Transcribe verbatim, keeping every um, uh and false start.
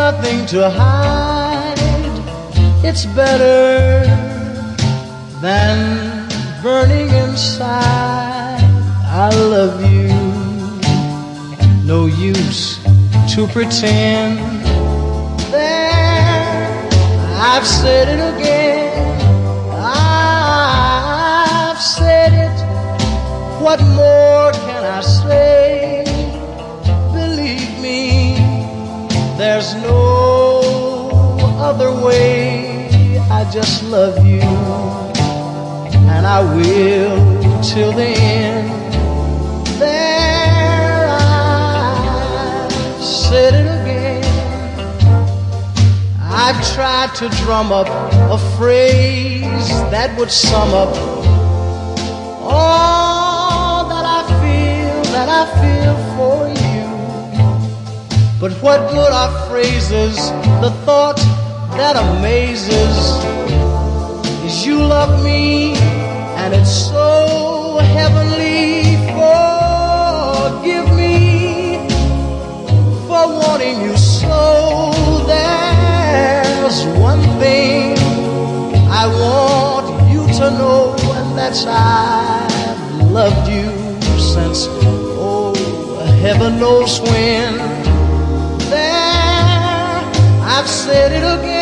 nothing to hide. It's better than burning inside. I love you. No use to pretend. There, I've said it again. I've said it. What more can I say? Believe me, there's no other way. I just love you, and I will till the end. There, I've said it again. I tried to drum up a phrase that would sum up all that I feel, that I feel for you. But what good are phrases? The thought that amazes is you love me, and it's so heavenly. Forgive me for wanting you so. There's one thing I want you to know, and that's I've loved you since, oh, heaven knows when. There, I've said it again.